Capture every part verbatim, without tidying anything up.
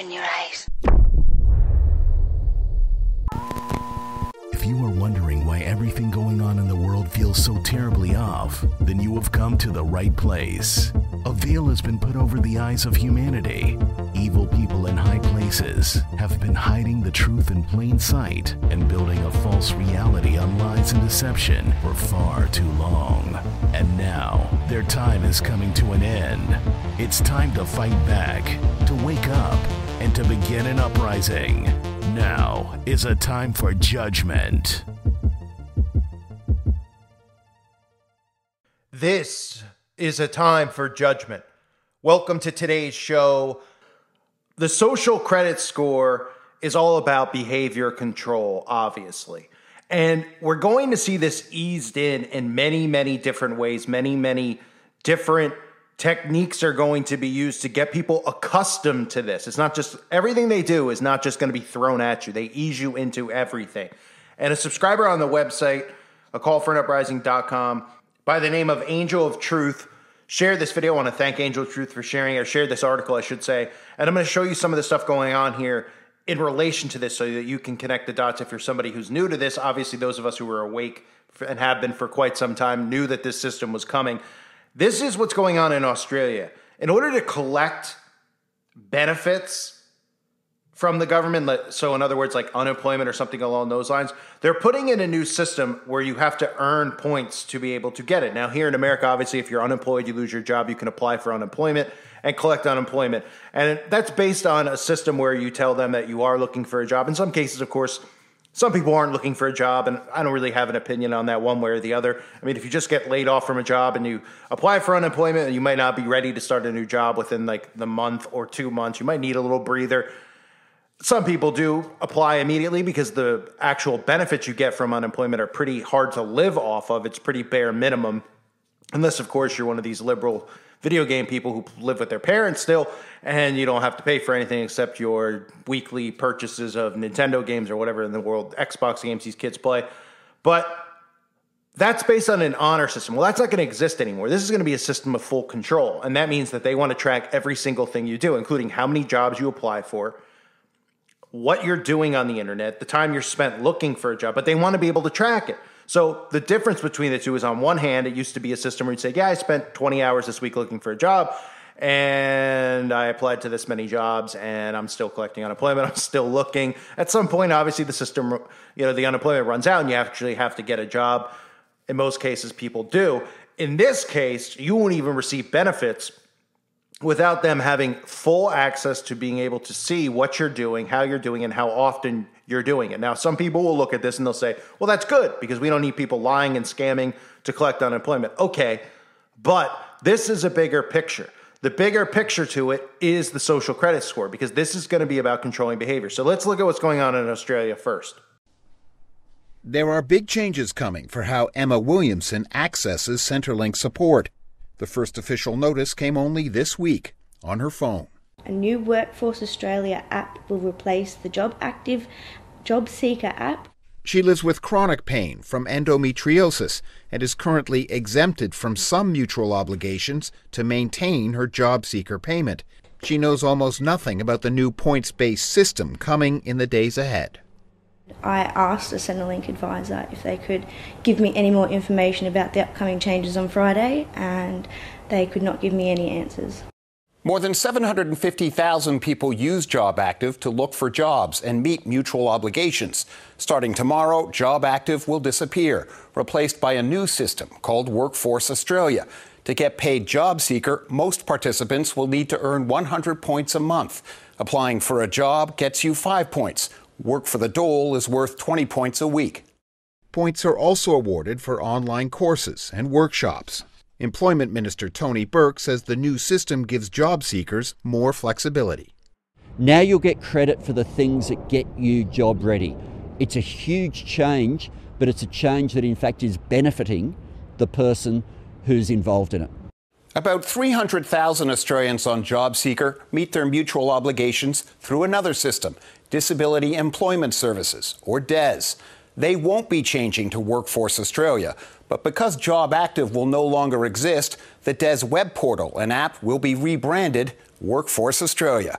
Open your eyes. If you are wondering why everything going on in the world feels so terribly off, then you have come to the right place. A veil has been put over the eyes of humanity. Evil people in high places have been hiding the truth in plain sight and building a false reality on lies and deception for far too long. And now, their time is coming to an end. It's time to fight back, to wake up, and to begin an uprising. Now is a time for judgment. This is a time for judgment. Welcome to today's show. The social credit score is all about behavior control, obviously. And we're going to see this eased in in many, many different ways. Many, many different techniques are going to be used to get people accustomed to this. It's not just, everything they do is not just going to be thrown at you. They ease you into everything. And a subscriber on the website, a call for an uprising dot com, by the name of Angel of Truth, shared this video. I want to thank Angel of Truth for sharing it, or shared this article, I should say. And I'm going to show you some of the stuff going on here in relation to this so that you can connect the dots if you're somebody who's new to this. Obviously, those of us who were awake and have been for quite some time knew that this system was coming. This is what's going on in Australia. In order to collect benefits from the government, so in other words, like unemployment or something along those lines, they're putting in a new system where you have to earn points to be able to get it. Now, here in America, obviously, if you're unemployed, you lose your job, you can apply for unemployment and collect unemployment. And that's based on a system where you tell them that you are looking for a job. In some cases, of course, some people aren't looking for a job, and I don't really have an opinion on that one way or the other. I mean, if you just get laid off from a job and you apply for unemployment, you might not be ready to start a new job within like the month or two months. You might need a little breather. Some people do apply immediately because the actual benefits you get from unemployment are pretty hard to live off of. It's pretty bare minimum, unless, of course, you're one of these liberal video game people who live with their parents still, and you don't have to pay for anything except your weekly purchases of Nintendo games or whatever in the world, Xbox games these kids play. But that's based on an honor system. Well, that's not going to exist anymore. This is going to be a system of full control, and that means that they want to track every single thing you do, including how many jobs you apply for, what you're doing on the internet, the time you're spent looking for a job, but they want to be able to track it. So the difference between the two is, on one hand, it used to be a system where you'd say, yeah, I spent twenty hours this week looking for a job, and I applied to this many jobs, and I'm still collecting unemployment. I'm still looking. At some point, obviously, the system, you know, the unemployment runs out, and you actually have to get a job. In most cases, people do. In this case, you won't even receive benefits without them having full access to being able to see what you're doing, how you're doing, and how often you're doing it. Now, some people will look at this and they'll say, well, that's good because we don't need people lying and scamming to collect unemployment. Okay, but this is a bigger picture. The bigger picture to it is the social credit score, because this is going to be about controlling behavior. So let's look at what's going on in Australia first. There are big changes coming for how Emma Williamson accesses Centrelink support. The first official notice came only this week on her phone. A new Workforce Australia app will replace the Job Active Job Seeker app. She lives with chronic pain from endometriosis and is currently exempted from some mutual obligations to maintain her job seeker payment. She knows almost nothing about the new points-based system coming in the days ahead. I asked a Centrelink advisor if they could give me any more information about the upcoming changes on Friday, and they could not give me any answers. More than seven hundred fifty thousand people use Job Active to look for jobs and meet mutual obligations. Starting tomorrow, Job Active will disappear, replaced by a new system called Workforce Australia. To get paid job seeker, most participants will need to earn one hundred points a month. Applying for a job gets you five points. Work for the dole is worth twenty points a week. Points are also awarded for online courses and workshops. Employment Minister Tony Burke says the new system gives job seekers more flexibility. Now you'll get credit for the things that get you job ready. It's a huge change, but it's a change that in fact is benefiting the person who's involved in it. About three hundred thousand Australians on Job Seeker meet their mutual obligations through another system, Disability Employment Services, or D E S. They won't be changing to Workforce Australia, but because Job Active will no longer exist, the D E S web portal and app will be rebranded Workforce Australia.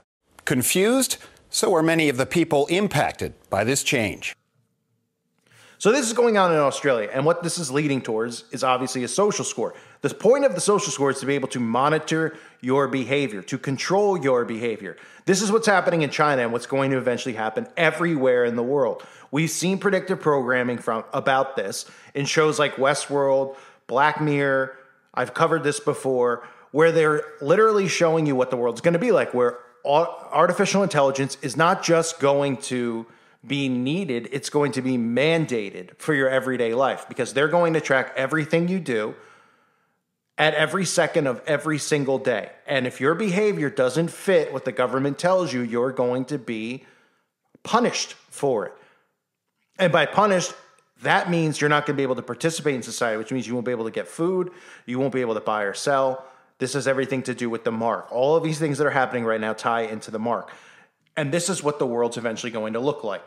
Confused? So are many of the people impacted by this change. So this is going on in Australia, and what this is leading towards is obviously a social score. The point of the social score is to be able to monitor your behavior, to control your behavior. This is what's happening in China and what's going to eventually happen everywhere in the world. We've seen predictive programming from about this in shows like Westworld, Black Mirror. I've covered this before, where they're literally showing you what the world's going to be like, where artificial intelligence is not just going to be needed, it's going to be mandated for your everyday life, because they're going to track everything you do at every second of every single day. And if your behavior doesn't fit what the government tells you, you're going to be punished for it. And by punished, that means you're not going to be able to participate in society, which means you won't be able to get food, you won't be able to buy or sell. This has everything to do with the mark. All of these things that are happening right now tie into the mark. And this is what the world's eventually going to look like.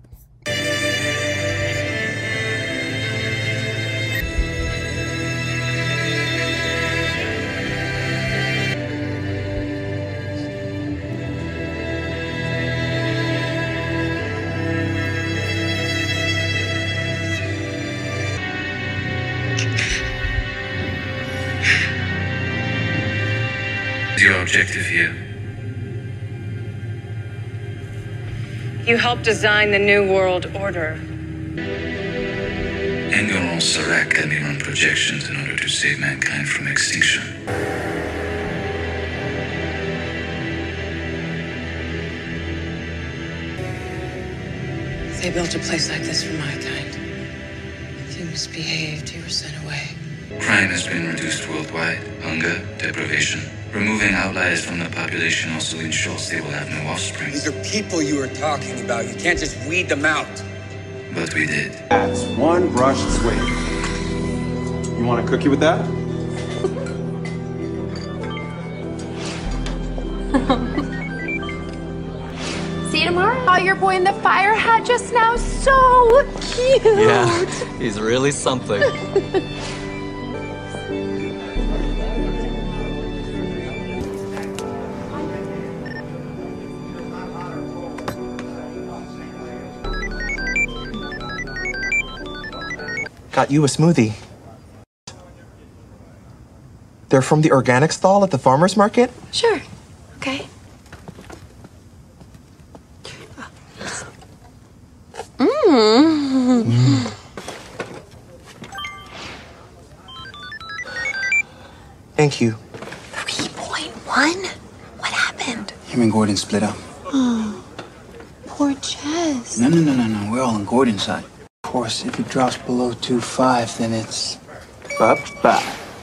Your objective here? You helped design the New World Order. Enguerrand Serac let me run projections in order to save mankind from extinction. They built a place like this for my kind. If you misbehaved, you were sent away. Crime has been reduced worldwide. Hunger, deprivation. Removing outliers from the population also ensures they will have no offspring. These are people you are talking about. You can't just weed them out. But we did. That's one brush sweep. You want a cookie with that? See you tomorrow. Oh, your boy in the fire hat just now, so cute. Yeah, he's really something. Got you a smoothie. They're from the organic stall at the farmer's market? Sure. Okay. Mmm. Mm. Thank you. three point one? What happened? Him and Gordon split up. Oh, poor Jess. No, no, no, no, no. We're all on Gordon's side. Of course, if it drops below two point five, then it's... Bye-bye.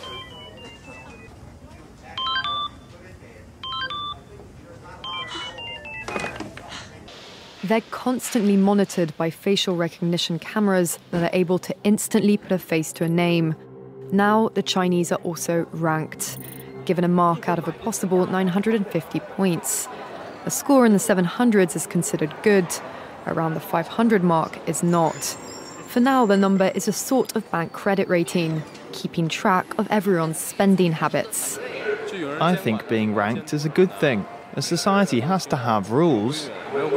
They're constantly monitored by facial recognition cameras that are able to instantly put a face to a name. Now, the Chinese are also ranked, given a mark out of a possible nine hundred fifty points. A score in the seven hundreds is considered good. Around the five hundred mark is not. For now, the number is a sort of bank credit rating, keeping track of everyone's spending habits. I think being ranked is a good thing. A society has to have rules.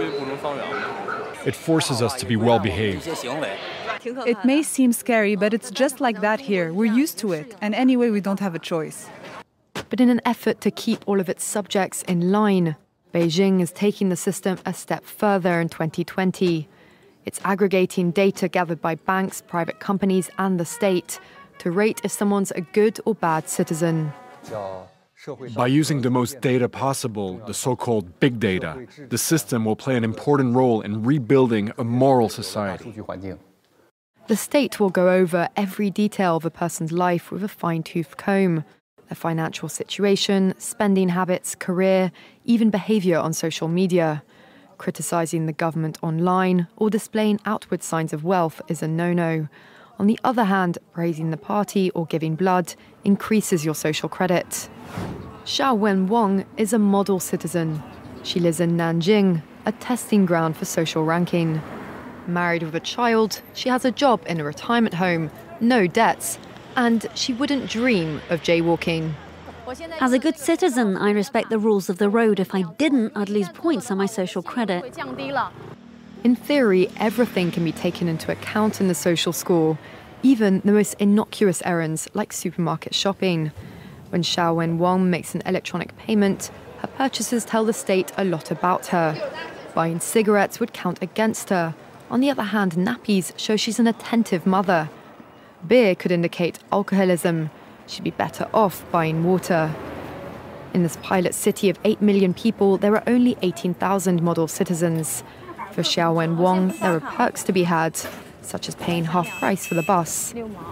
It forces us to be well-behaved. It may seem scary, but it's just like that here. We're used to it, and anyway, we don't have a choice. But in an effort to keep all of its subjects in line, Beijing is taking the system a step further in twenty twenty. It's aggregating data gathered by banks, private companies, and the state to rate if someone's a good or bad citizen. By using the most data possible, the so-called big data, the system will play an important role in rebuilding a moral society. The state will go over every detail of a person's life with a fine-tooth comb. Their financial situation, spending habits, career, even behavior on social media. Criticizing the government online or displaying outward signs of wealth is a no-no. On the other hand, praising the party or giving blood increases your social credit. Xiao Wen Wang is a model citizen. She lives in Nanjing, a testing ground for social ranking. Married with a child, she has a job in a retirement home, no debts, and she wouldn't dream of jaywalking. As a good citizen, I respect the rules of the road. If I didn't, I'd lose points on my social credit. In theory, everything can be taken into account in the social score, even the most innocuous errands like supermarket shopping. When Xiaowen Wang makes an electronic payment, her purchases tell the state a lot about her. Buying cigarettes would count against her. On the other hand, nappies show she's an attentive mother. Beer could indicate alcoholism. She'd be better off buying water. In this pilot city of eight million people, there are only eighteen thousand model citizens. For Xiaowen Wang, there are perks to be had, such as paying half price for the bus.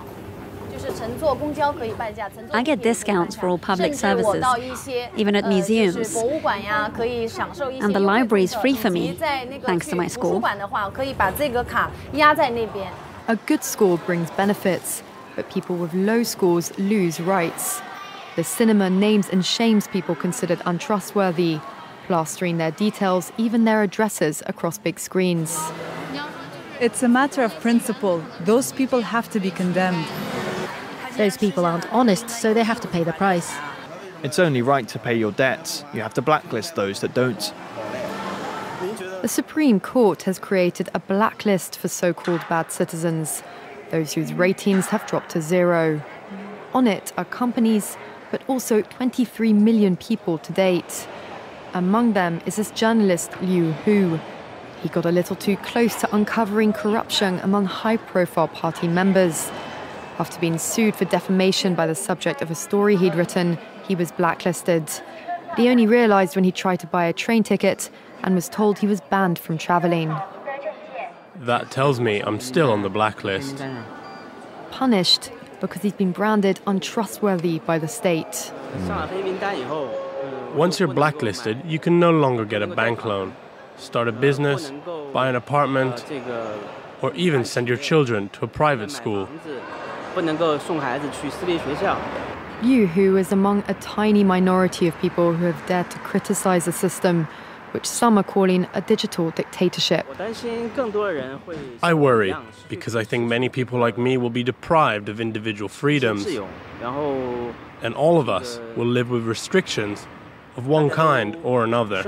I get discounts for all public services, even at museums. And the library is free for me, thanks to my score. A good score brings benefits, but people with low scores lose rights. The cinema names and shames people considered untrustworthy, plastering their details, even their addresses, across big screens. It's a matter of principle. Those people have to be condemned. Those people aren't honest, so they have to pay the price. It's only right to pay your debts. You have to blacklist those that don't. The Supreme Court has created a blacklist for so-called bad citizens, those whose ratings have dropped to zero. On it are companies, but also twenty-three million people to date. Among them is this journalist Liu Hu. He got a little too close to uncovering corruption among high-profile party members. After being sued for defamation by the subject of a story he'd written, he was blacklisted. He only realized when he tried to buy a train ticket and was told he was banned from traveling. That tells me I'm still on the blacklist. Punished because he's been branded untrustworthy by the state. Mm. Once you're blacklisted, you can no longer get a bank loan, start a business, buy an apartment, or even send your children to a private school. Liu Hu is among a tiny minority of people who have dared to criticize the system, which some are calling a digital dictatorship. I worry, because I think many people like me will be deprived of individual freedoms, and all of us will live with restrictions of one kind or another.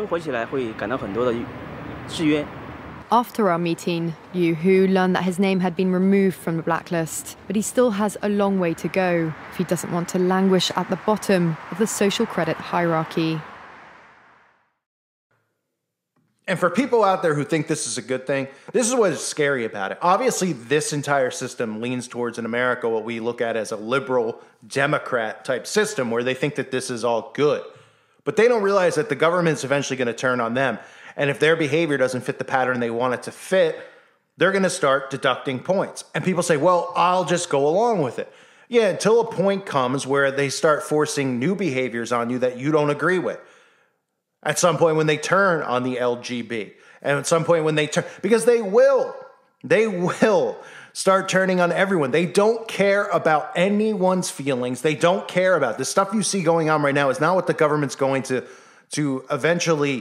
After our meeting, Liu Hu learned that his name had been removed from the blacklist, but he still has a long way to go if he doesn't want to languish at the bottom of the social credit hierarchy. And for people out there who think this is a good thing, this is what is scary about it. Obviously, this entire system leans towards, in America, what we look at as a liberal Democrat type system where they think that this is all good. But they don't realize that the government's eventually going to turn on them. And if their behavior doesn't fit the pattern they want it to fit, they're going to start deducting points. And people say, well, I'll just go along with it. Yeah, until a point comes where they start forcing new behaviors on you that you don't agree with. At some point when they turn on the L G B, and at some point when they turn, because they will, they will start turning on everyone. They don't care about anyone's feelings. They don't care about the stuff you see going on right now is not what the government's going to, to eventually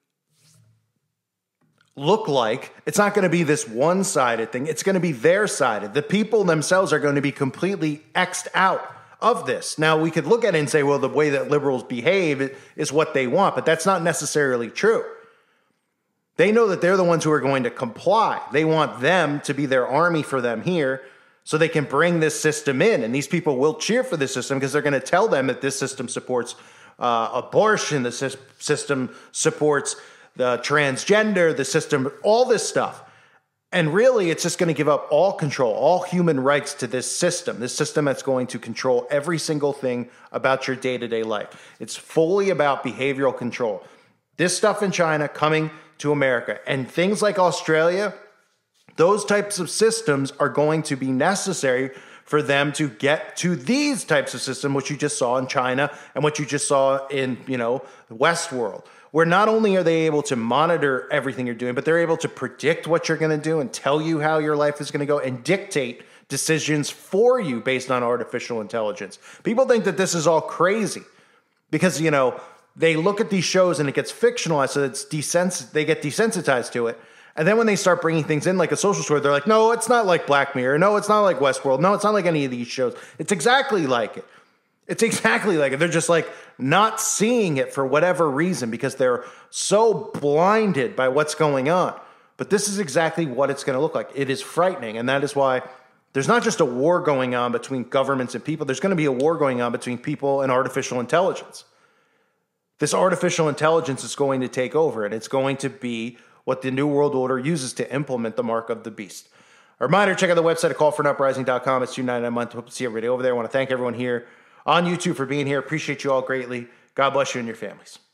look like. It's not going to be this one-sided thing. It's going to be their sided. The people themselves are going to be completely X'd out of this. Now, we could look at it and say, well, the way that liberals behave is what they want, but that's not necessarily true. They know that they're the ones who are going to comply. They want them to be their army for them here so they can bring this system in. And these people will cheer for this system because they're going to tell them that this system supports uh, abortion, the sy- system supports the transgender, the system, all this stuff. And really, it's just going to give up all control, all human rights to this system, this system that's going to control every single thing about your day-to-day life. It's fully about behavioral control. This stuff in China coming to America and things like Australia, those types of systems are going to be necessary for them to get to these types of systems, which you just saw in China and what you just saw in, you know, the Westworld, where not only are they able to monitor everything you're doing, but they're able to predict what you're going to do and tell you how your life is going to go and dictate decisions for you based on artificial intelligence. People think that this is all crazy because, you know, they look at these shows and it gets fictionalized, so it's desens- they get desensitized to it. And then when they start bringing things in like a social story, they're like, no, it's not like Black Mirror. No, it's not like Westworld. No, it's not like any of these shows. It's exactly like it. It's exactly like it. They're just like not seeing it for whatever reason because they're so blinded by what's going on. But this is exactly what it's going to look like. It is frightening. And that is why there's not just a war going on between governments and people. There's going to be a war going on between people and artificial intelligence. This artificial intelligence is going to take over, and it's going to be what the New World Order uses to implement the mark of the beast. A reminder, check out the website at call for an uprising dot com. It's two ninety-nine a month. Hope to see everybody over there. I want to thank everyone here on YouTube for being here. Appreciate you all greatly. God bless you and your families.